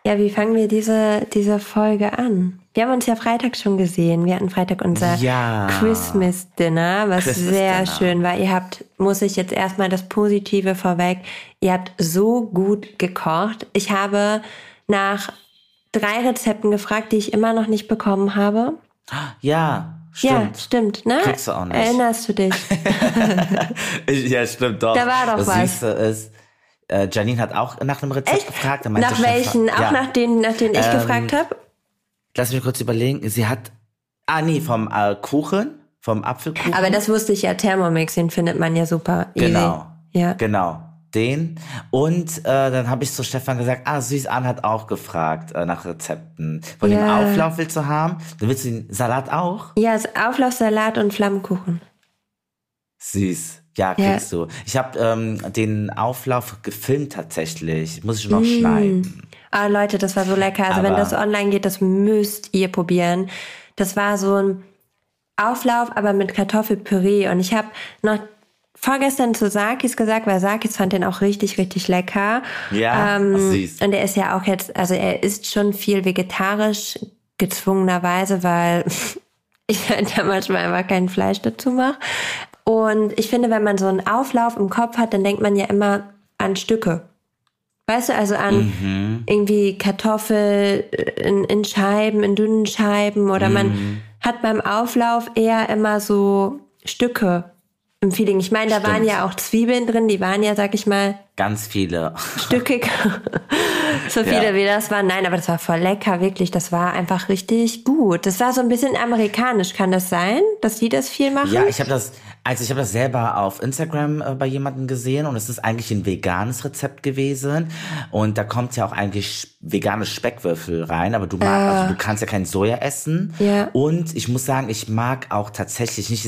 Ja, wie fangen wir diese Folge an? Wir haben uns ja Freitag schon gesehen. Wir hatten Freitag unser Christmas-Dinner, was sehr schön war. Muss ich jetzt erstmal das Positive vorweg, ihr habt so gut gekocht. Ich habe nach 3 Rezepten gefragt, die ich immer noch nicht bekommen habe. Ja, stimmt. Ja, stimmt, ne? Kriegst du auch nicht. Erinnerst du dich? Ja, stimmt doch. Da war doch das was. Süße ist, Janine hat auch nach einem Rezept gefragt. Nach welchen? Auch nach denen ich gefragt habe? Lass mich kurz überlegen. Sie hat, vom Kuchen, vom Apfelkuchen. Aber das wusste ich ja, Thermomix, den findet man ja super easy. Genau, ja. Genau, den. Und dann habe ich zu Stefan gesagt, süß, Anne hat auch gefragt nach Rezepten. Von dem Auflauf willst du haben? Dann willst du den Salat auch? Ja, Auflauf, Salat und Flammkuchen. Süß. Ja, kriegst du. Ich habe den Auflauf gefilmt tatsächlich. Muss ich noch schneiden. Leute, das war so lecker. Also wenn das online geht, das müsst ihr probieren. Das war so ein Auflauf, aber mit Kartoffelpüree. Und ich habe noch vorgestern zu Sakis gesagt, weil Sakis fand den auch richtig, richtig lecker. Ja, süß. Und er ist ja auch jetzt, also er isst schon viel vegetarisch, gezwungenerweise, weil ich halt da manchmal einfach kein Fleisch dazu mache. Und ich finde, wenn man so einen Auflauf im Kopf hat, dann denkt man ja immer an Stücke. Weißt du, also an irgendwie Kartoffel in Scheiben, in dünnen Scheiben. Oder man hat beim Auflauf eher immer so Stücke im Feeling. Ich meine, da waren ja auch Zwiebeln drin, die waren ja, sag ich mal, ganz viele. Stückig. So viele wie das waren. Nein, aber das war voll lecker, wirklich. Das war einfach richtig gut. Das war so ein bisschen amerikanisch. Kann das sein, dass die das viel machen? Ja, ich habe das selber auf Instagram bei jemandem gesehen und es ist eigentlich ein veganes Rezept gewesen und da kommt ja auch eigentlich vegane Speckwürfel rein, aber du kannst ja kein Soja essen und ich muss sagen, ich mag auch tatsächlich nicht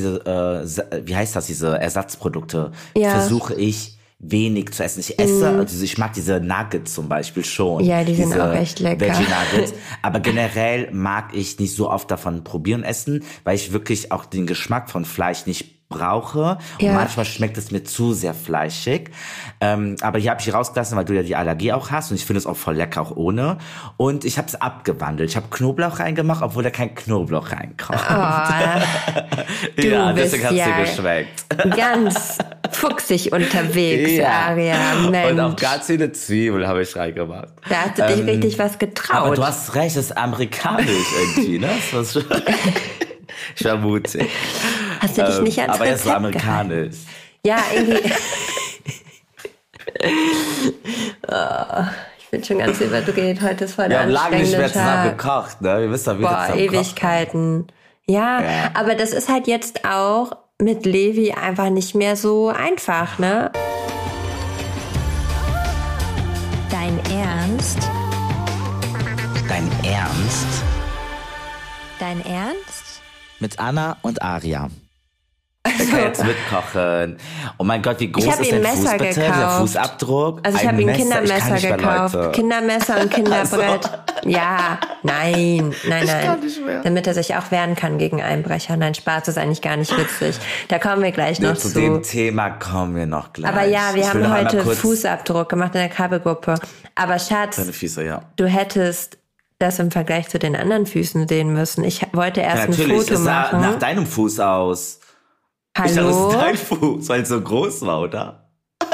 diese Ersatzprodukte. Versuche ich wenig zu essen. Ich esse, also ich mag diese Nuggets zum Beispiel schon. Ja, die sind auch echt lecker. Veggie Nuggets. Aber generell mag ich nicht so oft davon probieren essen, weil ich wirklich auch den Geschmack von Fleisch nicht brauche. Und manchmal schmeckt es mir zu sehr fleischig. Aber hier habe ich rausgelassen, weil du ja die Allergie auch hast und ich finde es auch voll lecker, auch ohne. Und ich habe es abgewandelt. Ich habe Knoblauch reingemacht, obwohl da kein Knoblauch reinkommt. Ja, deswegen hat es dir geschmeckt. Ganz fuchsig unterwegs, Aria. Mensch. Und auch ganz viele Zwiebeln habe ich reingemacht. Da hast du dich richtig was getraut. Aber du hast recht, das ist amerikanisch irgendwie, ne? Das war schon ich war mutig. Hast du dich nicht ans aber Rezept jetzt war amerikanisch. Ja, irgendwie. Ich bin schon ganz überdreht. Heute ist voll der anstrengende Tag. Wir haben lange nicht mehr zusammen gekocht, ne? Wir wissen, wie wir zusammen Ewigkeiten. Ja, aber das ist halt jetzt auch mit Levi einfach nicht mehr so einfach, ne? Dein Ernst? Dein Ernst? Dein Ernst? Mit Anna und Aria. Ich kann jetzt mitkochen. Oh mein Gott, wie groß ist dein Fuß bitte? Der Fußabdruck? Also ich habe ihm ein Kindermesser gekauft. Kindermesser und Kinderbrett. Also. Ja, nein. Ich kann nicht mehr. Damit er sich auch wehren kann gegen Einbrecher. Nein, Spaß ist eigentlich gar nicht witzig. Da kommen wir gleich noch zu. Zu dem Thema kommen wir noch gleich. Aber ja, wir haben heute Fußabdruck gemacht in der Krabbelgruppe. Aber Schatz, deine Füße, du hättest das im Vergleich zu den anderen Füßen sehen müssen. Ich wollte erst ein Foto machen. Nach deinem Fuß aus. Hallo? Ich dachte, das ist dein Fuß, weil es so groß war, oder?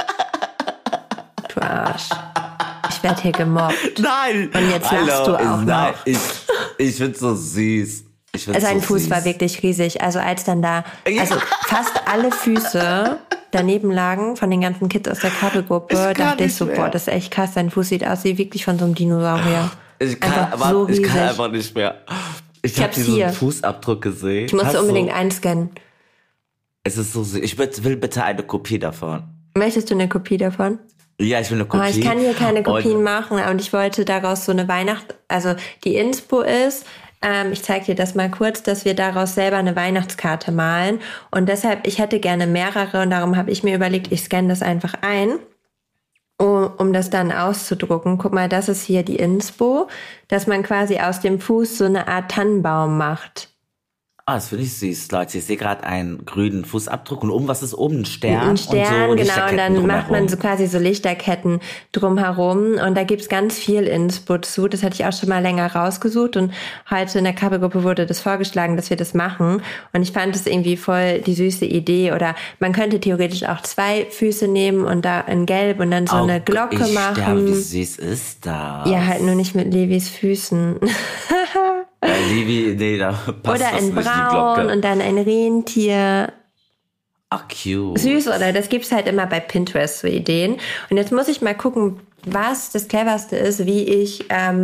Du Arsch. Ich werde hier gemobbt. Nein! Und jetzt lachst du auch noch. Ich find's so süß. Sein Fuß war wirklich riesig. Also als dann fast alle Füße daneben lagen von den ganzen Kids aus der Krabbelgruppe, dachte ich so, boah, das ist echt krass. Sein Fuß sieht aus wie wirklich von so einem Dinosaurier. Ich kann einfach nicht mehr. Ich habe diesen Fußabdruck gesehen. Ich musste unbedingt einscannen. Es ist so süß. Ich will bitte eine Kopie davon. Möchtest du eine Kopie davon? Ja, ich will eine Kopie. Ich kann hier keine Kopien machen, und ich wollte daraus so eine also die Inspo ist, ich zeige dir das mal kurz, dass wir daraus selber eine Weihnachtskarte malen. Und deshalb, ich hätte gerne mehrere, und darum habe ich mir überlegt, ich scanne das einfach ein, um das dann auszudrucken. Guck mal, das ist hier die Inspo, dass man quasi aus dem Fuß so eine Art Tannenbaum macht. Ah, das finde ich süß, Leute. Ich sehe gerade einen grünen Fußabdruck und oben, was ist oben? Ein Stern? Ein Stern, und so genau, und dann macht man drumherum. so quasi so Lichterketten drumherum und da gibt's ganz viel Inspo zu. Das hatte ich auch schon mal länger rausgesucht und heute in der Krabbelgruppe wurde das vorgeschlagen, dass wir das machen und ich fand es irgendwie voll die süße Idee oder man könnte theoretisch auch 2 Füße nehmen und da in Gelb und dann so eine Glocke ich machen. Sterbe, wie süß ist das? Ja, halt nur nicht mit Levis Füßen. Levi, nee, da passt Oder das in nicht, die Braun Glocke. und dann ein Rentier. Ach, cute. Süß, oder? Das gibt's halt immer bei Pinterest, so Ideen. Und jetzt muss ich mal gucken, was das Cleverste ist, wie ich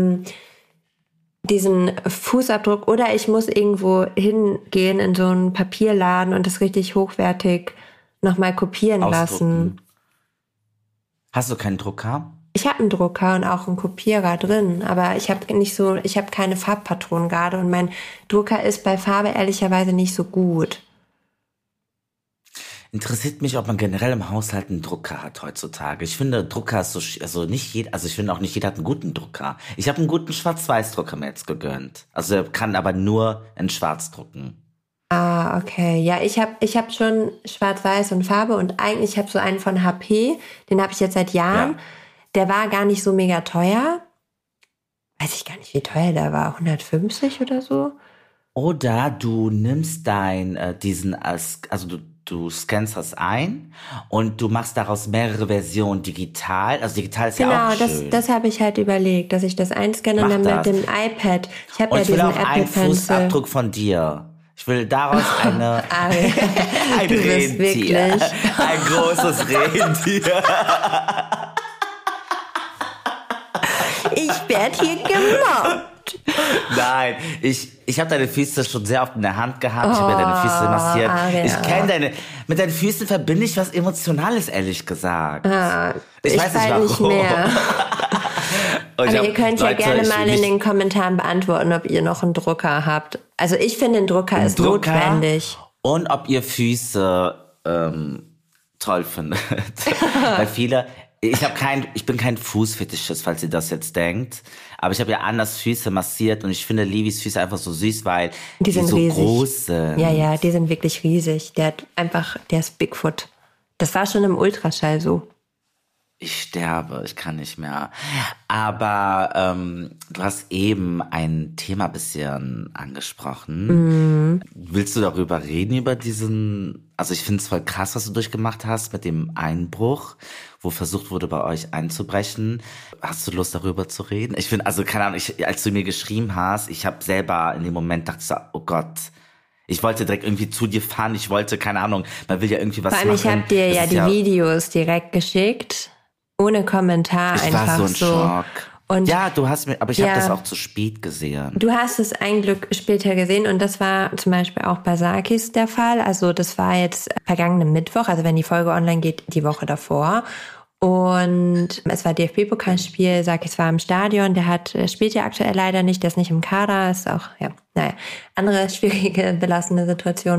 diesen Fußabdruck, oder ich muss irgendwo hingehen in so einen Papierladen und das richtig hochwertig nochmal kopieren lassen. Ausdrucken. Hast du keinen Drucker? Ich habe einen Drucker und auch einen Kopierer drin, aber ich habe keine Farbpatronen gerade und mein Drucker ist bei Farbe ehrlicherweise nicht so gut. Interessiert mich, ob man generell im Haushalt einen Drucker hat heutzutage. Ich finde, Drucker ist so, ich finde auch nicht jeder hat einen guten Drucker. Ich habe einen guten Schwarz-Weiß-Drucker mir jetzt gegönnt. Also er kann aber nur in Schwarz drucken. Ah, okay. Ja, ich hab schon Schwarz-Weiß und Farbe und eigentlich habe so einen von HP, den habe ich jetzt seit Jahren. Ja. Der war gar nicht so mega teuer. Weiß ich gar nicht, wie teuer der war. 150 oder so? Oder du nimmst du scannst das ein und du machst daraus mehrere Versionen digital. Also digital ist ja auch schön. Das habe ich halt überlegt, dass ich das einscanne und dann mit dem iPad. Ich habe Und ja ich will diesen auch einen Apple Pencil. Fußabdruck von dir. Ich will daraus ein Du bist wirklich. Ein großes Rentier. Ich werde hier gemobbt. Nein, ich habe deine Füße schon sehr oft in der Hand gehabt. Ich habe ja deine Füße massiert. Aria. Ich kenne mit deinen Füßen verbinde ich was Emotionales, ehrlich gesagt. Ich weiß nicht nicht warum. mehr. Und Aber ihr könnt ja Leute, gerne ich mal will in nicht- den Kommentaren beantworten, ob ihr noch einen Drucker habt. Also ich finde, ein Drucker ist Drucker notwendig. Und ob ihr Füße toll findet. Weil viele, ich bin kein Fußfetischist, falls ihr das jetzt denkt. Aber ich habe ja anders Füße massiert und ich finde Levis Füße einfach so süß, weil die sind so riesig. groß sind. Ja, die sind wirklich riesig. Der ist Bigfoot. Das war schon im Ultraschall so. Ich sterbe, ich kann nicht mehr. Aber du hast eben ein Thema bisschen angesprochen. Willst du darüber reden, über also ich finde es voll krass, was du durchgemacht hast mit dem Einbruch, wo versucht wurde, bei euch einzubrechen. Hast du Lust, darüber zu reden? Ich finde, also keine Ahnung, als du mir geschrieben hast, ich habe selber in dem Moment dachte so, oh Gott, ich wollte direkt irgendwie zu dir fahren, ich wollte, keine Ahnung, man will ja irgendwie was Vor allem, machen. ich habe dir Das ja ist die Videos direkt geschickt. Ohne Kommentar Ich einfach war so in Schock. Und ja, aber ich Ja. habe das auch zu spät gesehen. du hast es ein Glück später gesehen und das war zum Beispiel auch bei Sarkis der Fall. Also das war jetzt vergangenen Mittwoch, also wenn die Folge online geht, die Woche davor. Und es war DFB-Pokalspiel, Sarkis war im Stadion, der spielt ja aktuell leider nicht, der ist nicht im Kader, ist auch, andere schwierige, belastende Situation.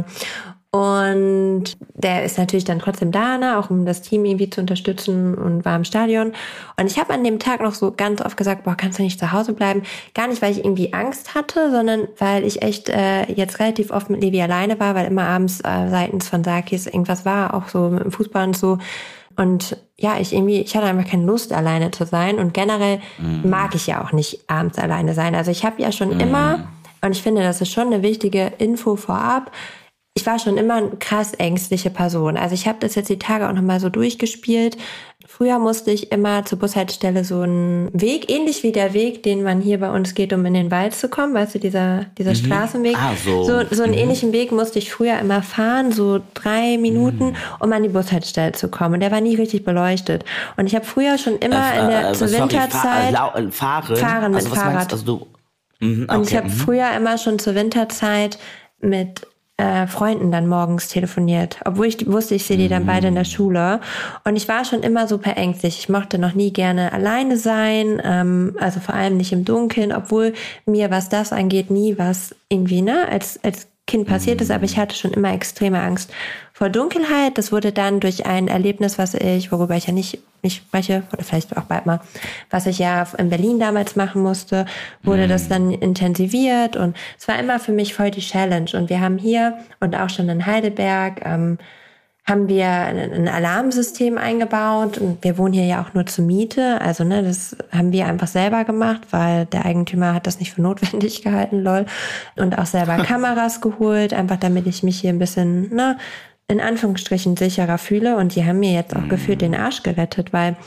Und der ist natürlich dann trotzdem da, ne, auch um das Team irgendwie zu unterstützen und war im Stadion. Und ich habe an dem Tag noch so ganz oft gesagt, boah, kannst du nicht zu Hause bleiben? Gar nicht, weil ich irgendwie Angst hatte, sondern weil ich echt jetzt relativ oft mit Levi alleine war, weil immer abends seitens von Sarkis irgendwas war, auch so mit dem Fußball und so. Und ja, ich hatte einfach keine Lust, alleine zu sein. Und generell mag ich ja auch nicht abends alleine sein. Also ich habe ja schon immer, und ich finde, das ist schon eine wichtige Info vorab, ich war schon immer eine krass ängstliche Person. Also ich habe das jetzt die Tage auch nochmal so durchgespielt. Früher musste ich immer zur Bushaltestelle so einen Weg, ähnlich wie der Weg, den man hier bei uns geht, um in den Wald zu kommen, weißt du, dieser Straßenweg. So einen ähnlichen Weg musste ich früher immer fahren, so 3 Minuten, um an die Bushaltestelle zu kommen. Und der war nie richtig beleuchtet. Und ich habe früher schon immer zur Winterzeit fahren mit also, was Fahrrad. Meinst, also du, Und ich habe früher immer schon zur Winterzeit mit Freunden dann morgens telefoniert, obwohl ich wusste, ich sehe die dann beide in der Schule. Und ich war schon immer super ängstlich. Ich mochte noch nie gerne alleine sein, also vor allem nicht im Dunkeln, obwohl mir, was das angeht, nie was irgendwie, ne, als Kind passiert ist, aber ich hatte schon immer extreme Angst vor Dunkelheit. Das wurde dann durch ein Erlebnis, worüber ich ja nicht spreche, oder vielleicht auch bald mal, was ich ja in Berlin damals machen musste, wurde das dann intensiviert und es war immer für mich voll die Challenge. Und wir haben hier und auch schon in Heidelberg haben wir ein Alarmsystem eingebaut und wir wohnen hier ja auch nur zur Miete. Also das haben wir einfach selber gemacht, weil der Eigentümer hat das nicht für notwendig gehalten, lol. Und auch selber Kameras geholt, einfach damit ich mich hier ein bisschen, in Anführungsstrichen sicherer fühle. Und die haben mir jetzt auch gefühlt den Arsch gerettet, weil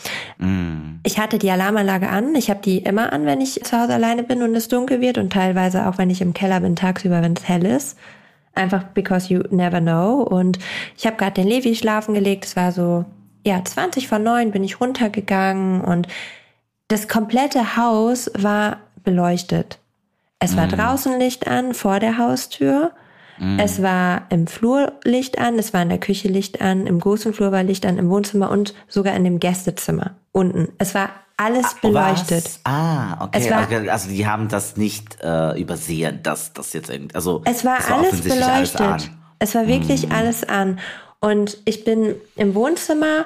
ich hatte die Alarmanlage an. Ich habe die immer an, wenn ich zu Hause alleine bin und es dunkel wird und teilweise auch, wenn ich im Keller bin, tagsüber, wenn es hell ist. Einfach because you never know. Und ich habe gerade den Levi schlafen gelegt. Es war so, 20:20 bin ich runtergegangen und das komplette Haus war beleuchtet. Es war draußen Licht an, vor der Haustür. Es war im Flur Licht an, es war in der Küche Licht an, im großen Flur war Licht an, im Wohnzimmer und sogar in dem Gästezimmer unten. Es war alles beleuchtet. Was? Okay. Also die haben das nicht übersehen, dass das jetzt irgendwie, also es war alles beleuchtet. Alles es war wirklich alles an. Und ich bin im Wohnzimmer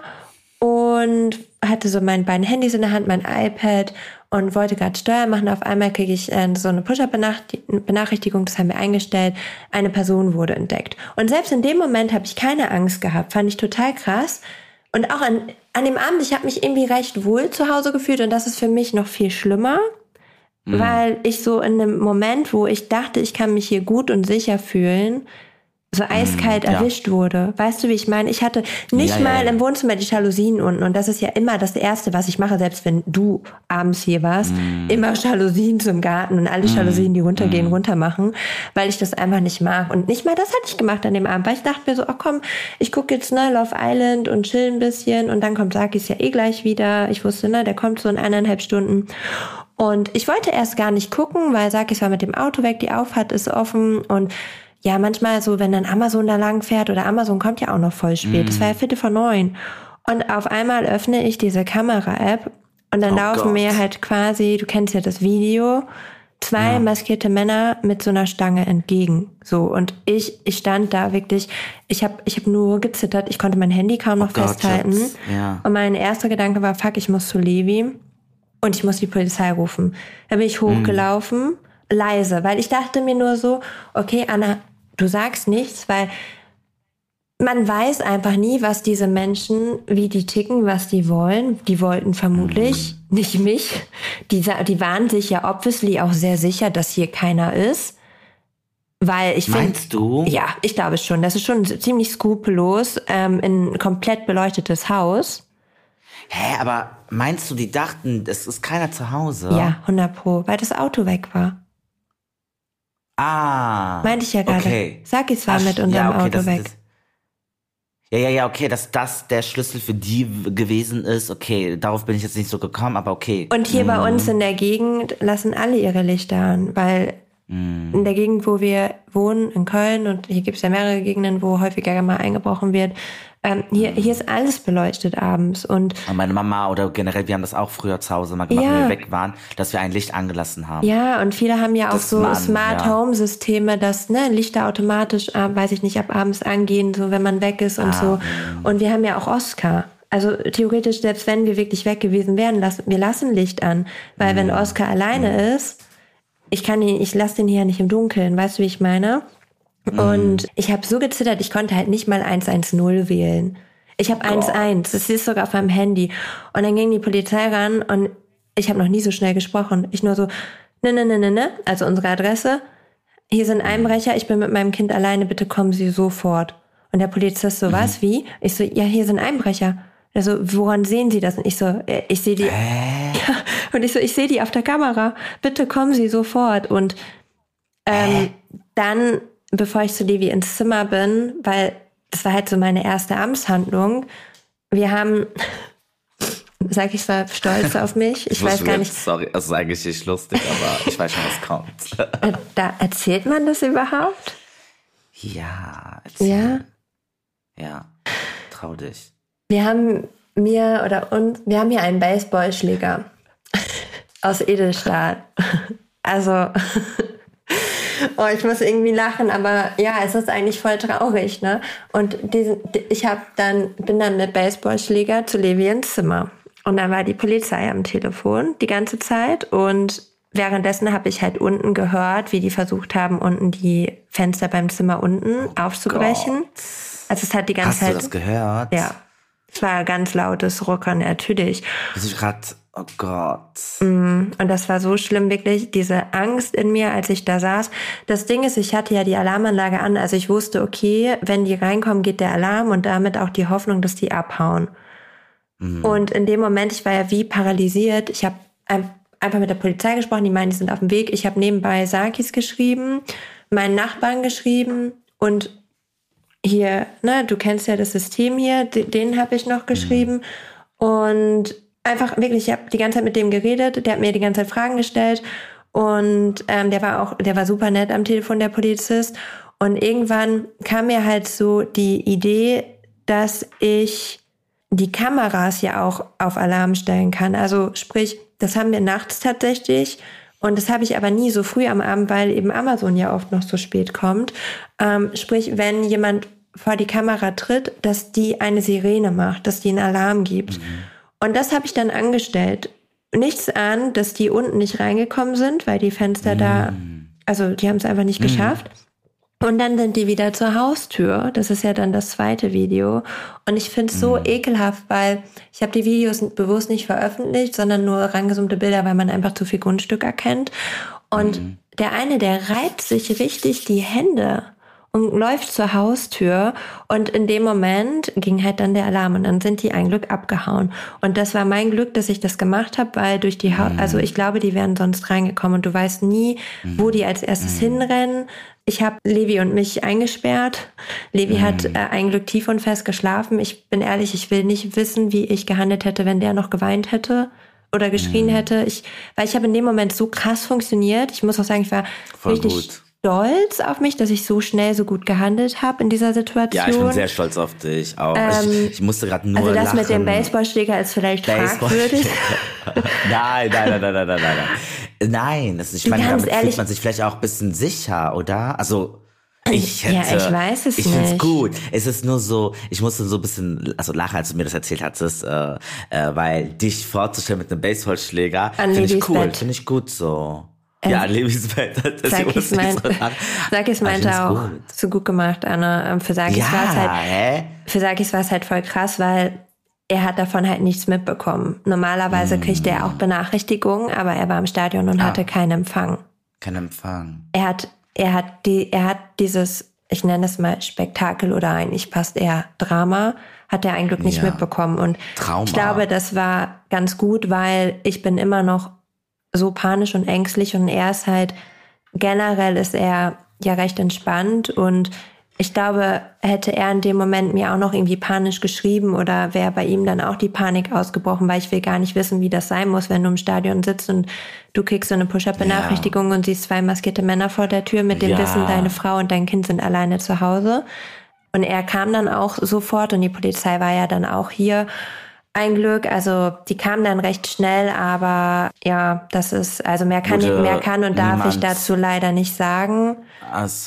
und hatte so meine beiden Handys in der Hand, mein iPad und wollte gerade Steuer machen. Auf einmal kriege ich so eine Push-Up-Benachrichtigung, das haben wir eingestellt. Eine Person wurde entdeckt. Und selbst in dem Moment habe ich keine Angst gehabt. Fand ich total krass. Und auch an dem Abend, ich habe mich irgendwie recht wohl zu Hause gefühlt. Und das ist für mich noch viel schlimmer, weil ich so in einem Moment, wo ich dachte, ich kann mich hier gut und sicher fühlen, so eiskalt erwischt wurde. Weißt du, wie ich meine? Ich hatte nicht mal im Wohnzimmer die Jalousien unten. Und das ist ja immer das Erste, was ich mache, selbst wenn du abends hier warst. Immer Jalousien zum Garten und alle Jalousien, die runtergehen, runter machen, weil ich das einfach nicht mag. Und nicht mal das hatte ich gemacht an dem Abend, weil ich dachte mir so, ach komm, ich gucke jetzt Love Island und chill ein bisschen. Und dann kommt Sakis ja gleich wieder. Ich wusste, der kommt so in 1,5 Stunden. Und ich wollte erst gar nicht gucken, weil Sakis war mit dem Auto weg, die Auffahrt ist offen und ja, manchmal so, wenn dann Amazon da lang fährt oder Amazon kommt ja auch noch voll spät. Das war ja 8:45. Und auf einmal öffne ich diese Kamera-App und dann laufen mir halt quasi, du kennst ja das Video, 2 maskierte Männer mit so einer Stange entgegen. So, und ich stand da wirklich, ich hab nur gezittert, ich konnte mein Handy kaum noch festhalten. Und mein erster Gedanke war, fuck, ich muss zu Levi und ich muss die Polizei rufen. Da bin ich hochgelaufen, leise, weil ich dachte mir nur so, okay, Anna, du sagst nichts, weil man weiß einfach nie, was diese Menschen, wie die ticken, was die wollen. Die wollten vermutlich nicht mich. Die waren sich ja obviously auch sehr sicher, dass hier keiner ist. Weil ich finde... Meinst du? Ja, ich glaube schon. Das ist schon ziemlich skrupellos, in ein komplett beleuchtetes Haus. Hä, aber meinst du, die dachten, es ist keiner zu Hause? Ja, 100%, weil das Auto weg war. Meinte ich ja gerade. Okay. Sakis war mit unserem Auto weg. Okay, dass das der Schlüssel für die gewesen ist. Okay, darauf bin ich jetzt nicht so gekommen, aber okay. Und hier bei uns in der Gegend lassen alle ihre Lichter an, weil in der Gegend, wo wir wohnen, in Köln, und hier gibt es ja mehrere Gegenden, wo häufiger mal eingebrochen wird, hier ist alles beleuchtet abends. Und meine Mama oder generell, wir haben das auch früher zu Hause mal gemacht, wenn wir weg waren, dass wir ein Licht angelassen haben. Ja, und viele haben ja auch so Smart-Home-Systeme, dass Lichter automatisch, weiß ich nicht, ab abends angehen, so wenn man weg ist und so. Und wir haben ja auch Oscar. Also theoretisch, selbst wenn wir wirklich weg gewesen wären, wir lassen Licht an. Weil wenn Oscar alleine ist, ich lasse den hier ja nicht im Dunkeln, weißt du, wie ich meine? Und ich habe so gezittert, ich konnte halt nicht mal 110 wählen. Ich habe 11, das ist sogar auf meinem Handy. Und dann ging die Polizei ran und ich habe noch nie so schnell gesprochen. Ich nur so, ne, also unsere Adresse. Hier sind Einbrecher, ich bin mit meinem Kind alleine, bitte kommen Sie sofort. Und der Polizist so, was, wie? Ich so, ja, hier sind Einbrecher. Also, woran sehen Sie das? Und ich so, ich sehe die. Ja, und ich so, ich sehe die auf der Kamera. Bitte kommen Sie sofort. Und dann, bevor ich zu Levi ins Zimmer bin, weil das war halt so meine erste Amtshandlung, wir haben, sag ich, war stolz auf mich. Ich weiß gar nicht. Sorry, das ist eigentlich nicht lustig, aber ich weiß schon, was kommt. Da erzählt man das überhaupt? Ja, erzähl. Ja, trau dich. Wir haben hier einen Baseballschläger aus Edelstahl. Also Oh, ich muss irgendwie lachen, aber ja, es ist eigentlich voll traurig, ne? Und bin dann mit Baseballschläger zu Levi ins Zimmer. Und dann war die Polizei am Telefon die ganze Zeit und währenddessen habe ich halt unten gehört, wie die versucht haben, unten die Fenster beim Zimmer unten aufzubrechen. Gott. Also es hat die ganze Zeit... Hast du das gehört? Ja. Es war ganz lautes Ruckern, natürlich. Bist du gerade... Oh Gott. Und das war so schlimm, wirklich, diese Angst in mir, als ich da saß. Das Ding ist, ich hatte ja die Alarmanlage an, also ich wusste, okay, wenn die reinkommen, geht der Alarm und damit auch die Hoffnung, dass die abhauen. Und in dem Moment, ich war ja wie paralysiert. Ich habe einfach mit der Polizei gesprochen, die meinen, die sind auf dem Weg. Ich habe nebenbei Sarkis geschrieben, meinen Nachbarn geschrieben und hier, ne, du kennst ja das System hier, den habe ich noch geschrieben. Und einfach wirklich, ich habe die ganze Zeit mit dem geredet, der hat mir die ganze Zeit Fragen gestellt und der war super nett am Telefon, der Polizist. Und irgendwann kam mir halt so die Idee, dass ich die Kameras ja auch auf Alarm stellen kann. Also sprich, das haben wir nachts tatsächlich und das habe ich aber nie so früh am Abend, weil eben Amazon ja oft noch so spät kommt. Sprich, wenn jemand vor die Kamera tritt, dass die eine Sirene macht, dass die einen Alarm gibt. Und das habe ich dann angestellt. Nichts an, dass die unten nicht reingekommen sind, weil die Fenster da, also die haben es einfach nicht geschafft. Und dann sind die wieder zur Haustür. Das ist ja dann das zweite Video. Und ich finde es so ekelhaft, weil ich habe die Videos bewusst nicht veröffentlicht, sondern nur rangezoomte Bilder, weil man einfach zu viel Grundstück erkennt. Und der eine, der reibt sich richtig die Hände und läuft zur Haustür. Und in dem Moment ging halt dann der Alarm und dann sind die ein Glück abgehauen. Und das war mein Glück, dass ich das gemacht habe, weil durch die also ich glaube, die wären sonst reingekommen und du weißt nie, wo die als erstes hinrennen. Ich habe Levi und mich eingesperrt. Levi hat ein Glück tief und fest geschlafen. Ich bin ehrlich, ich will nicht wissen, wie ich gehandelt hätte, wenn der noch geweint hätte oder geschrien hätte. Weil ich habe in dem Moment so krass funktioniert. Ich muss auch sagen, ich war Voll richtig gut. stolz auf mich, dass ich so schnell so gut gehandelt habe in dieser Situation. Ja, ich bin sehr stolz auf dich auch. Ich musste gerade nur also das lachen. mit dem Baseballschläger ist vielleicht fragwürdig. Nein. Nein, ich meine, ganz damit ehrlich, fühlt man sich vielleicht auch ein bisschen sicher, oder? Also ich weiß es ich nicht. find's gut. Es ist nur so, ich musste so ein bisschen, also lachen, als du mir das erzählt hattest, weil dich vorzustellen mit einem Baseballschläger, finde ich cool, finde ich gut so. Ja, Levis Bett. Sarkis meinte auch, so gut gemacht, Anna. Für Sarkis war es halt voll krass, weil er hat davon halt nichts mitbekommen. Normalerweise kriegt er auch Benachrichtigungen, aber er war im Stadion und hatte keinen Empfang. Kein Empfang. Er hat dieses, ich nenne es mal Spektakel oder eigentlich passt eher Drama, hat er ein Glück nicht mitbekommen. Und Trauma. Ich glaube, das war ganz gut, weil ich bin immer noch so panisch und ängstlich und er ist halt, generell ist er ja recht entspannt und ich glaube, hätte er in dem Moment mir auch noch irgendwie panisch geschrieben oder wäre bei ihm dann auch die Panik ausgebrochen, weil ich will gar nicht wissen, wie das sein muss, wenn du im Stadion sitzt und du kriegst so eine Push-Up-Benachrichtigung und siehst 2 maskierte Männer vor der Tür mit dem Wissen, deine Frau und dein Kind sind alleine zu Hause. Und er kam dann auch sofort und die Polizei war ja dann auch hier. Ein Glück, also die kamen dann recht schnell, aber ja, das ist, also mehr kann und darf ich dazu leider nicht sagen. Ach so.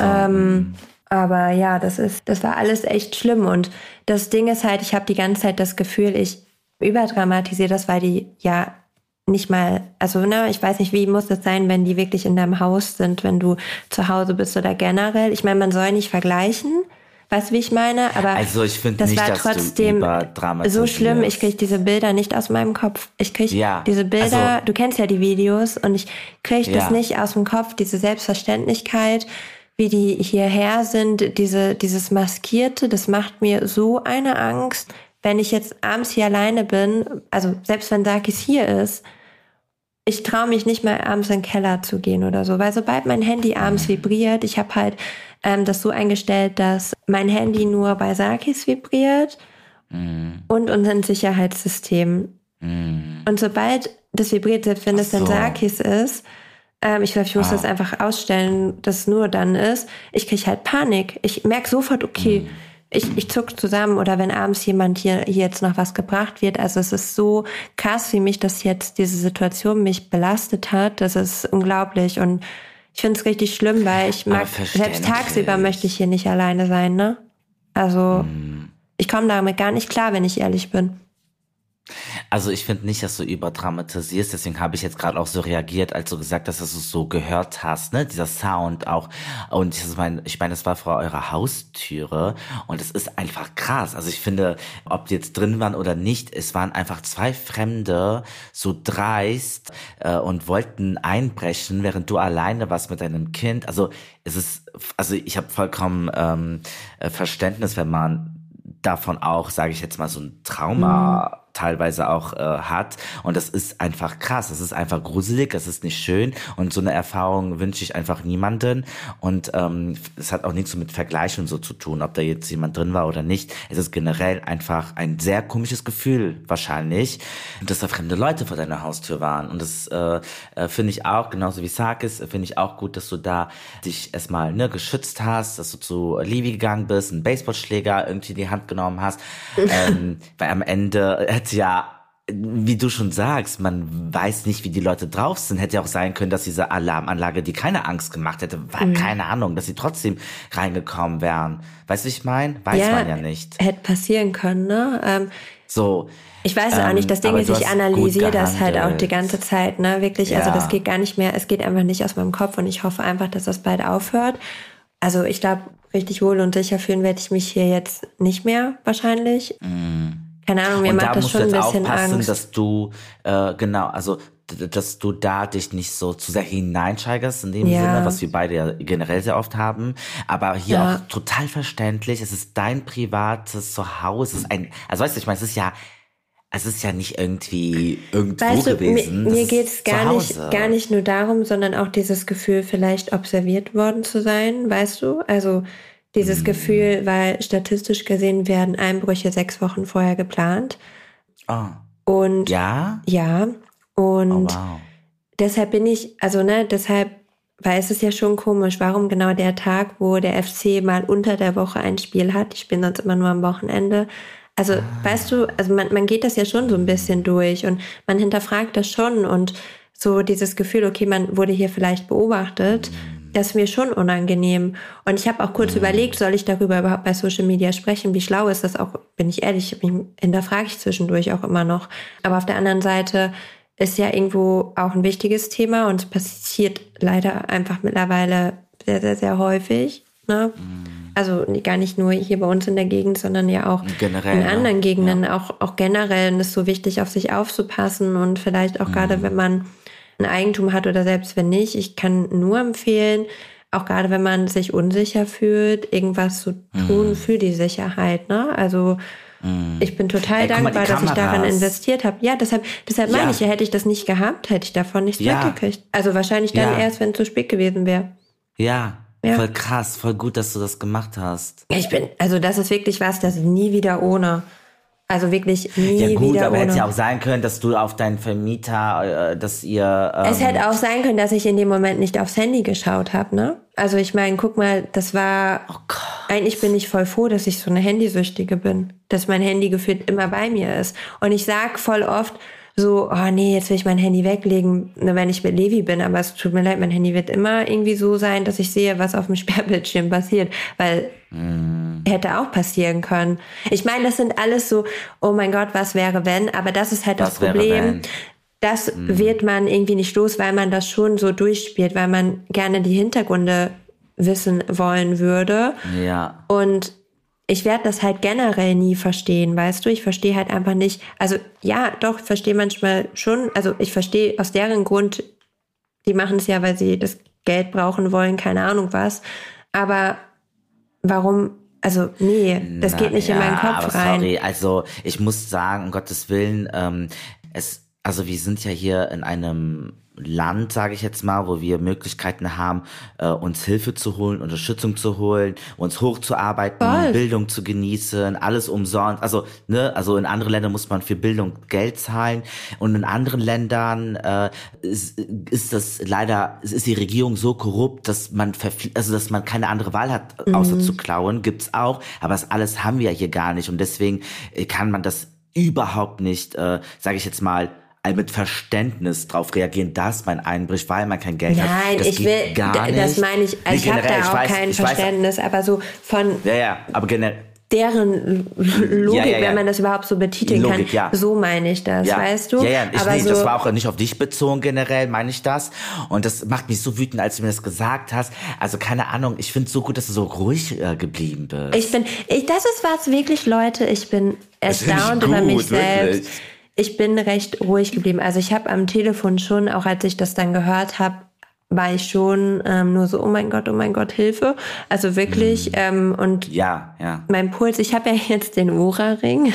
Aber ja, das war alles echt schlimm und das Ding ist halt, ich habe die ganze Zeit das Gefühl, ich überdramatisiere das, weil die ja nicht mal, also ne, ich weiß nicht, wie muss das sein, wenn die wirklich in deinem Haus sind, wenn du zu Hause bist oder generell. Ich meine, man soll nicht vergleichen. Weißt du, wie ich meine? Aber also ich finde nicht, war dass trotzdem du so schlimm. Ich kriege diese Bilder nicht aus meinem Kopf. Ich kriege diese Bilder, also, du kennst ja die Videos und ich kriege das nicht aus dem Kopf, diese Selbstverständlichkeit, wie die hierher sind, dieses Maskierte, das macht mir so eine Angst. Wenn ich jetzt abends hier alleine bin, also selbst wenn Sarkis hier ist, ich traue mich nicht mal abends in den Keller zu gehen oder so, weil sobald mein Handy abends vibriert, ich habe halt das so eingestellt, dass mein Handy nur bei Sarkis vibriert und unser Sicherheitssystem. Und sobald das vibriert, selbst wenn es dann Sarkis ist, ich glaube, ich muss das einfach ausstellen, dass es nur dann ist, ich kriege halt Panik. Ich merke sofort, okay, ich zuck zusammen oder wenn abends jemand hier jetzt noch was gebracht wird. Also es ist so krass, wie mich das jetzt, diese Situation mich belastet hat. Das ist unglaublich und Ich finde es richtig schlimm, weil ich mag, selbst tagsüber möchte ich hier nicht alleine sein, ne? Also, ich komme damit gar nicht klar, wenn ich ehrlich bin. Also ich finde nicht, dass du überdramatisierst, deswegen habe ich jetzt gerade auch so reagiert, als du gesagt hast, dass du es so gehört hast, ne, dieser Sound auch. Und ich meine, das war vor eurer Haustüre und es ist einfach krass. Also ich finde, ob die jetzt drin waren oder nicht, es waren einfach zwei Fremde so dreist und wollten einbrechen, während du alleine warst mit deinem Kind. Also ich habe vollkommen Verständnis, wenn man davon auch, sage ich jetzt mal, so ein Trauma teilweise auch hat. Und das ist einfach krass. Das ist einfach gruselig, das ist nicht schön. Und so eine Erfahrung wünsche ich einfach niemanden. Und es hat auch nichts so mit Vergleichen so zu tun, ob da jetzt jemand drin war oder nicht. Es ist generell einfach ein sehr komisches Gefühl wahrscheinlich, dass da fremde Leute vor deiner Haustür waren. Und das finde ich auch, genauso wie Sarkis, finde ich auch gut, dass du da dich erstmal geschützt hast, dass du zu Livi gegangen bist, einen Baseballschläger irgendwie in die Hand genommen hast. Weil am Ende wie du schon sagst, man weiß nicht, wie die Leute drauf sind. Hätte ja auch sein können, dass diese Alarmanlage die keine Angst gemacht hätte. Keine Ahnung, dass sie trotzdem reingekommen wären. Weißt du, wie ich meine? Weiß man ja nicht. Hätte passieren können, ne? So. Ich weiß auch nicht, das Ding ist, ich analysiere das halt auch die ganze Zeit, ne? Wirklich, ja. Also das geht gar nicht mehr, es geht einfach nicht aus meinem Kopf und ich hoffe einfach, dass das bald aufhört. Also ich glaube, richtig wohl und sicher fühlen werde ich mich hier jetzt nicht mehr, wahrscheinlich. Keine Ahnung, mir macht das schon ein bisschen Angst. Dass du, dass du da dich nicht so zu sehr hineinsteigerst in dem Sinne, was wir beide ja generell sehr oft haben. Aber hier auch total verständlich. Es ist dein privates Zuhause. Also weißt du, ich meine, es ist ja nicht irgendwie irgendwo gewesen. Mir geht's gar nicht nur darum, sondern auch dieses Gefühl, vielleicht observiert worden zu sein, weißt du? Also dieses Gefühl, weil statistisch gesehen werden Einbrüche 6 Wochen vorher geplant. Oh. Und ja? Ja. Und wow. Deshalb weil es ist ja schon komisch, warum genau der Tag, wo der FC mal unter der Woche ein Spiel hat. Ich bin sonst immer nur am Wochenende. Also, weißt du, also man geht das ja schon so ein bisschen durch und man hinterfragt das schon und so dieses Gefühl, okay, man wurde hier vielleicht beobachtet, das ist mir schon unangenehm. Und ich habe auch kurz überlegt, soll ich darüber überhaupt bei Social Media sprechen? Wie schlau ist das auch, bin ich ehrlich, hinterfrage ich zwischendurch auch immer noch. Aber auf der anderen Seite ist ja irgendwo auch ein wichtiges Thema und es passiert leider einfach mittlerweile sehr, sehr, sehr häufig, ne? Also gar nicht nur hier bei uns in der Gegend, sondern ja auch generell, in anderen Gegenden, auch generell. Und es ist so wichtig, auf sich aufzupassen und vielleicht auch gerade, wenn man ein Eigentum hat oder selbst wenn nicht. Ich kann nur empfehlen, auch gerade wenn man sich unsicher fühlt, irgendwas zu tun für die Sicherheit, ne? Also ich bin total dankbar, dass ich darin investiert habe. Ja, deshalb meine ich, hätte ich das nicht gehabt, hätte ich davon nichts mitgekriegt. Also wahrscheinlich dann erst, wenn es zu spät gewesen wäre. Ja. Voll krass, voll gut, dass du das gemacht hast. Also das ist wirklich was, das ist nie wieder ohne. Also wirklich nie wieder ohne. Ja gut, aber hätte ja auch sein können, dass du auf deinen Vermieter, dass ihr... Es hätte auch sein können, dass ich in dem Moment nicht aufs Handy geschaut habe, ne? Also ich meine, guck mal, das war... Oh Gott. Eigentlich bin ich voll froh, dass ich so eine Handysüchtige bin. Dass mein Handy gefühlt immer bei mir ist. Und ich sag voll oft so, oh nee, jetzt will ich mein Handy weglegen, nur wenn ich mit Levi bin. Aber es tut mir leid, mein Handy wird immer irgendwie so sein, dass ich sehe, was auf dem Sperrbildschirm passiert. Weil hätte auch passieren können. Ich meine, das sind alles so, oh mein Gott, was wäre wenn? Aber das ist halt das Problem. Das wird man irgendwie nicht los, weil man das schon so durchspielt, weil man gerne die Hintergründe wissen wollen würde. Ja. Und ich werde das halt generell nie verstehen, weißt du? Ich verstehe halt einfach nicht, also ja, doch, ich verstehe manchmal schon, also ich verstehe aus deren Grund, die machen es ja, weil sie das Geld brauchen wollen, keine Ahnung was, aber warum, also nee, das geht nicht in meinen Kopf rein. Sorry, also ich muss sagen, um Gottes Willen, also wir sind ja hier in einem Land, sage ich jetzt mal, wo wir Möglichkeiten haben, uns Hilfe zu holen, Unterstützung zu holen, uns hochzuarbeiten, Bildung zu genießen, alles umsonst. Also in anderen Ländern muss man für Bildung Geld zahlen und in anderen Ländern ist die Regierung so korrupt, dass man keine andere Wahl hat, außer zu klauen. Gibt's auch, aber das alles haben wir ja hier gar nicht und deswegen kann man das überhaupt nicht, sage ich jetzt mal, mit Verständnis drauf reagieren, dass man einbricht, weil man kein Geld hat. Nein, das ich will, gar nicht. das meine ich, ich habe da auch kein Verständnis, aber so von aber generell deren Logik, wenn man das überhaupt so betiteln Logik, kann, so meine ich das, weißt du? Das war auch nicht auf dich bezogen generell, meine ich das. Und das macht mich so wütend, als du mir das gesagt hast. Also keine Ahnung, ich finde es so gut, dass du so ruhig geblieben bist. Das ist was wirklich, Leute, ich bin erstaunt über mich selbst. Wirklich. Ich bin recht ruhig geblieben. Also ich habe am Telefon schon, auch als ich das dann gehört habe, war ich schon nur so, oh mein Gott, Hilfe. Also wirklich. Und mein Puls, ich habe ja jetzt den Oura-Ring.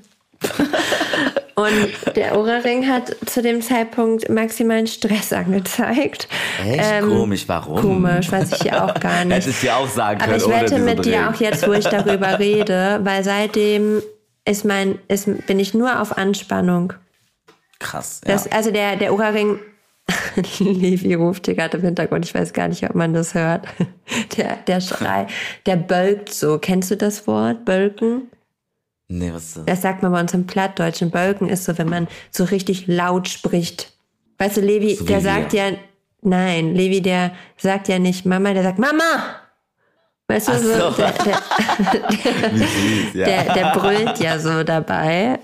Und der Oura-Ring hat zu dem Zeitpunkt maximalen Stress angezeigt. Echt? Komisch, warum? Komisch, weiß ich ja auch gar nicht. Hättest du dir auch sagen können. Aber ich wette mit dir auch jetzt, wo ich darüber rede, weil seitdem bin ich nur auf Anspannung. Krass, ja. Also der Oura-Ring, Levi ruft hier gerade im Hintergrund, ich weiß gar nicht, ob man das hört. Der Schrei, der bölkt so. Kennst du das Wort, bölken? Nee, was ist das? Das sagt man bei uns im Plattdeutschen. Bölken ist so, wenn man so richtig laut spricht. Weißt du, Levi, so der sagt ja, nein, Levi, der sagt ja nicht Mama, der sagt Mama! Weißt du, so, der brüllt ja so dabei.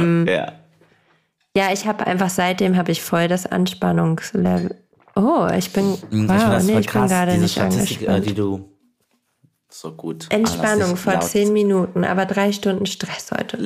Ja, ich habe einfach seitdem habe ich voll das Anspannungslevel. Oh, ich bin bin gerade nicht angespannt. Die du so gut. Entspannung vor 10 Minuten, aber 3 Stunden Stress heute.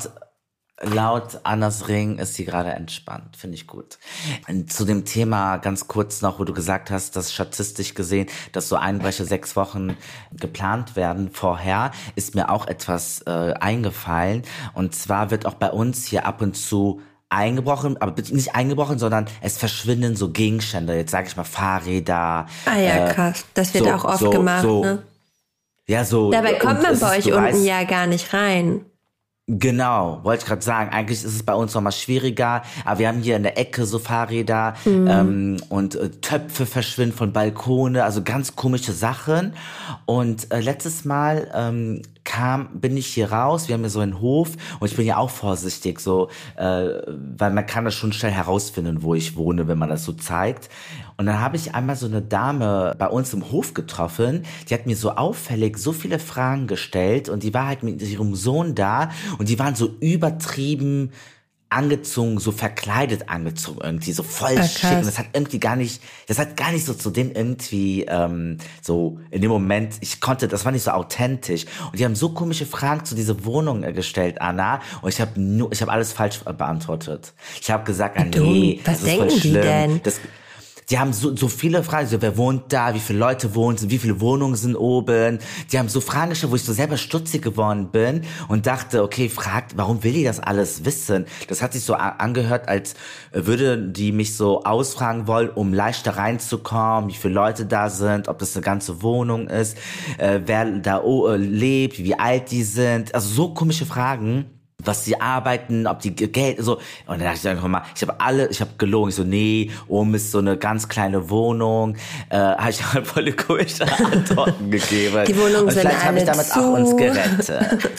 Laut Annas Ring ist sie gerade entspannt. Finde ich gut. Und zu dem Thema ganz kurz noch, wo du gesagt hast, dass statistisch gesehen, dass so Einbrecher 6 Wochen geplant werden vorher, ist mir auch etwas eingefallen. Und zwar wird auch bei uns hier ab und zu eingebrochen, aber nicht eingebrochen, sondern es verschwinden so Gegenstände. Jetzt sage ich mal Fahrräder. Ah ja, krass. Das wird auch oft gemacht, ne? Ja, so. Dabei kommt man bei euch unten ja gar nicht rein. Genau, wollte ich gerade sagen. Eigentlich ist es bei uns nochmal schwieriger, aber wir haben hier in der Ecke so Fahrräder und Töpfe verschwinden von Balkone, also ganz komische Sachen. Und letztes Mal bin ich hier raus, wir haben hier so einen Hof und ich bin ja auch vorsichtig, so, weil man kann das schon schnell herausfinden, wo ich wohne, wenn man das so zeigt. Und dann habe ich einmal so eine Dame bei uns im Hof getroffen, die hat mir so auffällig so viele Fragen gestellt und die war halt mit ihrem Sohn da und die waren so übertrieben angezogen, so verkleidet angezogen irgendwie, so voll schick. Und das hat gar nicht so zu denen irgendwie so in dem Moment, das war nicht so authentisch. Und die haben so komische Fragen zu dieser Wohnung gestellt, Anna. Und ich habe alles falsch beantwortet. Ich habe gesagt, nee, was denken die denn? Die haben so viele Fragen, so wer wohnt da, wie viele Leute wohnen, wie viele Wohnungen sind oben. Die haben so Fragen gestellt, wo ich so selber stutzig geworden bin und dachte, okay, warum will die das alles wissen? Das hat sich so angehört, als würde die mich so ausfragen wollen, um leichter reinzukommen, wie viele Leute da sind, ob das eine ganze Wohnung ist, wer da lebt, wie alt die sind. Also so komische Fragen. Was sie arbeiten, ob die Geld, so. Und dann dachte ich einfach mal, ich habe gelogen. Ich so, nee, oben ist so eine ganz kleine Wohnung. Habe ich halt voll komische Antworten gegeben. Die Wohnungen sind vielleicht habe ich damit zu. auch uns gerettet.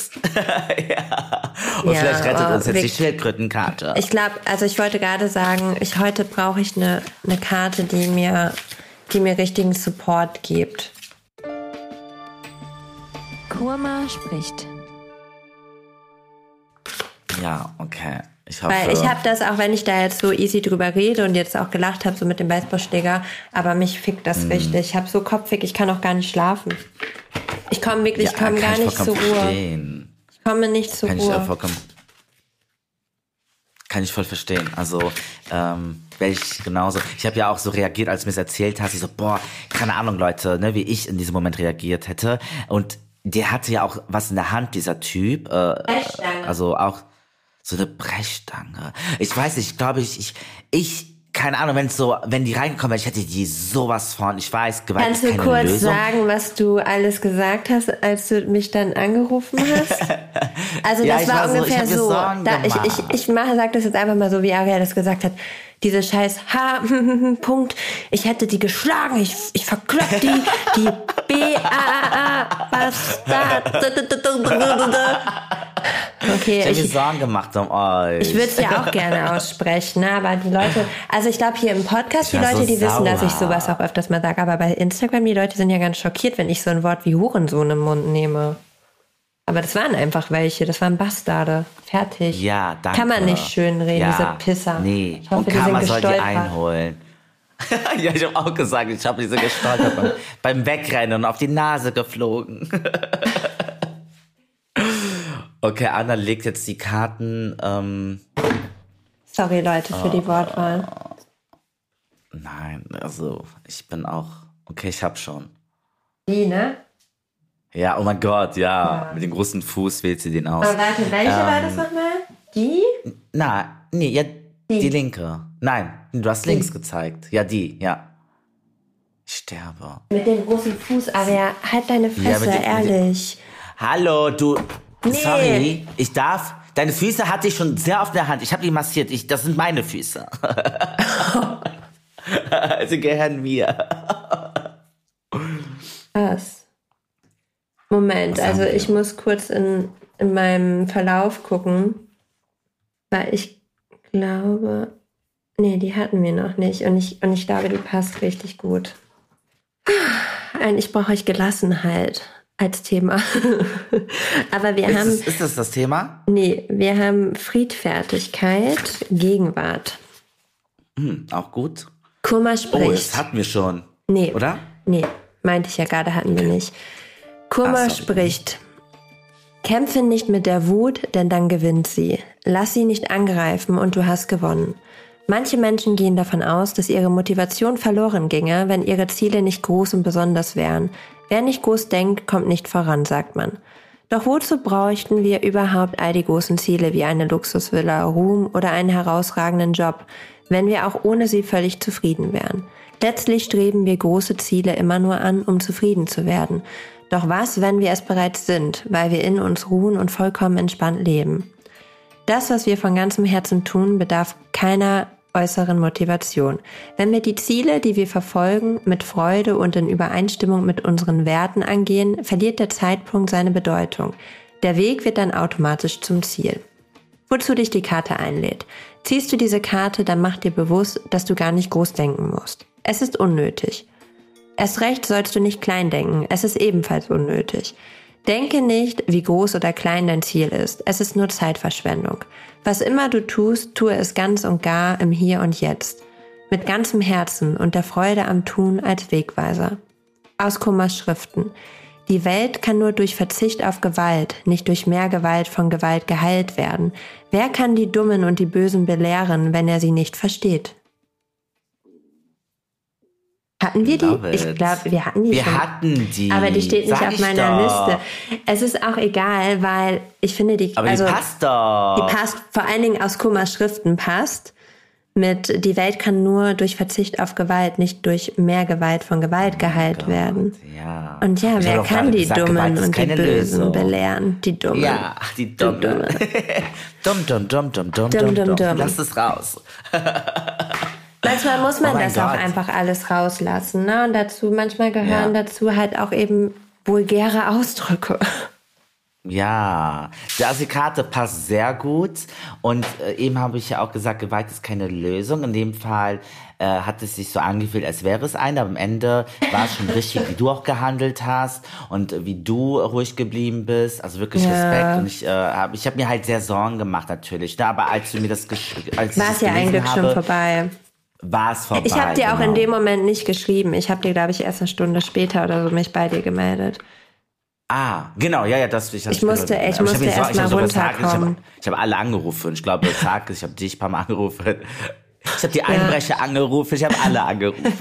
Ja. Und vielleicht rettet uns jetzt die Schildkrötenkarte. Ich glaube, also ich wollte gerade sagen, heute brauche ich eine Karte, die mir richtigen Support gibt. Kurma spricht. Ja, okay. Ich hoffe, weil ich habe das, auch wenn ich da jetzt so easy drüber rede und jetzt auch gelacht habe, so mit dem Baseballschläger, aber mich fickt das richtig. Ich habe so Kopfweg, ich kann auch gar nicht schlafen. Ich komme gar nicht zur Ruhe. Ich komme nicht zur Ruhe. Kann ich voll verstehen. Also, wäre ich genauso. Ich habe ja auch so reagiert, als du mir es erzählt hast. Ich so, keine Ahnung, Leute, ne, wie ich in diesem Moment reagiert hätte. Und der hatte ja auch was in der Hand, dieser Typ. Also auch so eine Brechstange. Ich weiß nicht, ich glaube, keine Ahnung, wenn die reingekommen wären, ich hätte die sowas von, ich weiß, Gewalt Kannst ist keine Lösung. Kannst du kurz sagen, was du alles gesagt hast, als du mich dann angerufen hast? Also das war ungefähr so. Ich sag das jetzt einfach mal so, wie Aria das gesagt hat. Diese scheiß Punkt. Ich hätte die geschlagen. Ich verklopp die B-A-A-A. Bastard. Okay, Ich habe mir Sorgen gemacht um euch. ich würde es ja auch gerne aussprechen, ne? Aber die Leute, also ich glaube hier im Podcast, die Ich war Leute, so die wissen, dass ich sauer. sowas auch öfters mal sage, aber bei Instagram, die Leute sind ja ganz schockiert, wenn ich so ein Wort wie Hurensohn im Mund nehme. Aber das waren einfach welche, das waren Bastarde. Fertig. Ja, danke. Kann man nicht schönreden, ja, diese Pisser. Nee, Ich hoffe, und die sind Karma soll die gestolpert. einholen. Ja, ich habe auch gesagt, ich habe diese gestolpert beim Wegrennen und auf die Nase geflogen. Okay, Anna legt jetzt die Karten. Sorry, Leute, für die Wortwahl. Nein, also ich bin auch. Okay, ich hab schon. Die, ne? Ja, oh mein Gott, ja. Mit dem großen Fuß wählt sie den aus. Aber warte, welche war das nochmal? Die? Nee, ja, die linke. Nein, du hast links gezeigt. Ja, die, ja. Ich sterbe. Mit dem großen Fuß, aber ja, halt deine Fresse, mit dem- ehrlich. Hallo, du. Nee. Sorry, ich darf. Deine Füße hatte ich schon sehr auf der Hand. Ich habe die massiert. Das sind meine Füße. Sie gehören mir. Was? Moment, Was haben also wir? ich muss kurz in meinem Verlauf gucken, weil ich glaube, nee, die hatten wir noch nicht und ich glaube, die passt richtig gut. Eigentlich brauche ich Gelassenheit als Thema. Aber wir haben, Ist das Thema? nee, wir haben Friedfertigkeit, Gegenwart. Auch gut. Kummer Oh, spricht. das hatten wir schon. Nee. Oder? Nee, meinte ich ja gerade, hatten wir nicht. Kummer Ach so. spricht. Kämpfe nicht mit der Wut, denn dann gewinnt sie. Lass sie nicht angreifen und du hast gewonnen. Manche Menschen gehen davon aus, dass ihre Motivation verloren ginge, wenn ihre Ziele nicht groß und besonders wären. Wer nicht groß denkt, kommt nicht voran, sagt man. Doch wozu bräuchten wir überhaupt all die großen Ziele wie eine Luxusvilla, Ruhm oder einen herausragenden Job, wenn wir auch ohne sie völlig zufrieden wären? Letztlich streben wir große Ziele immer nur an, um zufrieden zu werden. Doch was, wenn wir es bereits sind, weil wir in uns ruhen und vollkommen entspannt leben? Das, was wir von ganzem Herzen tun, bedarf keiner äußeren Motivation. Wenn wir die Ziele, die wir verfolgen, mit Freude und in Übereinstimmung mit unseren Werten angehen, verliert der Zeitpunkt seine Bedeutung. Der Weg wird dann automatisch zum Ziel. Wozu dich die Karte einlädt. Ziehst du diese Karte, dann mach dir bewusst, dass du gar nicht groß denken musst. Es ist unnötig. Erst recht sollst du nicht klein denken, es ist ebenfalls unnötig. Denke nicht, wie groß oder klein dein Ziel ist, es ist nur Zeitverschwendung. Was immer du tust, tue es ganz und gar im Hier und Jetzt. Mit ganzem Herzen und der Freude am Tun als Wegweiser. Aus Kummers Schriften. Die Welt kann nur durch Verzicht auf Gewalt, nicht durch mehr Gewalt von Gewalt geheilt werden. Wer kann die Dummen und die Bösen belehren, wenn er sie nicht versteht? Hatten wir die? Love Ich it. glaube, wir hatten die Wir schon. hatten die. Aber die steht nicht Sag auf ich meiner doch. Liste. Es ist auch egal, weil ich finde, die, Aber also, die passt doch. die passt, vor allen Dingen aus Kummers Schriften passt. Mit die Welt kann nur durch Verzicht auf Gewalt, nicht durch mehr Gewalt von Gewalt geheilt werden. Ja. Und ja, Ich wer hab doch kann gerade die gesagt, Gewalt Dummen ist und die keine Bösen Lösung. belehren? Die Dummen. Ja, ach, die Dumme. Dumme. Dumm. Lass es raus. Manchmal muss man Oh mein das auch Gott. einfach alles rauslassen, ne? Und dazu, manchmal gehören dazu halt auch eben vulgäre Ausdrücke. Ja, also die Karte passt sehr gut und eben habe ich ja auch gesagt, Gewalt ist keine Lösung. In dem Fall hat es sich so angefühlt, als wäre es eine, aber am Ende war es schon richtig, wie du auch gehandelt hast und wie du ruhig geblieben bist. Also wirklich Respekt. Und ich hab mir halt sehr Sorgen gemacht natürlich. Ne? Aber als du mir das War es ja eigentlich schon vorbei. war es vorbei. Ich habe dir auch in genau. dem Moment nicht geschrieben. Ich habe dir, glaube ich, erst eine Stunde später oder so mich bei dir gemeldet. Ah, genau, ja, das Ich musste erst mal runterkommen. Ich habe alle angerufen. Ich glaube, ich habe dich ein paar Mal angerufen. Ich habe die Einbrecher angerufen. Ich habe alle angerufen.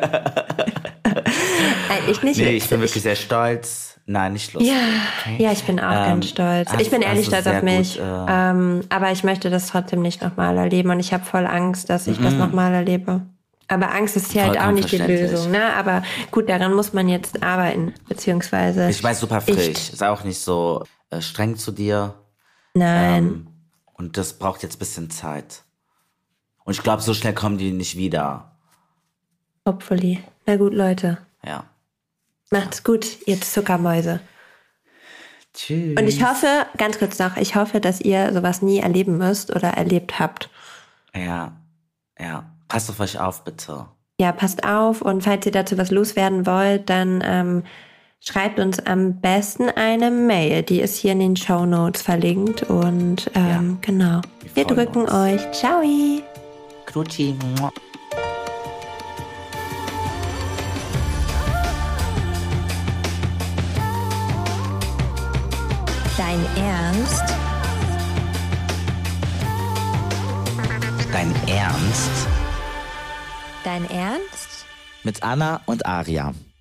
Ich nicht. Nee, ich bin wirklich sehr stolz. Nein, nicht lustig. Ja, ich bin auch ganz stolz. Ich bin ehrlich stolz auf mich. Gut, Aber ich möchte das trotzdem nicht nochmal erleben. Und ich habe voll Angst, dass ich das nochmal erlebe. Aber Angst ist ja halt auch Vollkommen nicht die verständlich. Lösung, ne? Aber gut, daran muss man jetzt arbeiten, beziehungsweise. ich weiß, super frisch. Sei auch nicht so streng zu dir. Nein. Und das braucht jetzt ein bisschen Zeit. Und ich glaube, so schnell kommen die nicht wieder. Hopefully. Na gut, Leute. Ja. Macht's gut, ihr Zuckermäuse. Tschüss. Und ich hoffe, ganz kurz noch, ich hoffe, dass ihr sowas nie erleben müsst oder erlebt habt. Ja. Passt auf euch auf, bitte. Ja, passt auf. Und falls ihr dazu was loswerden wollt, dann schreibt uns am besten eine Mail. Die ist hier in den Shownotes verlinkt. Und genau. Wir drücken uns. euch. Ciao. Knutschi. Dein Ernst? Dein Ernst? Dein Ernst? Mit Anna und Aria.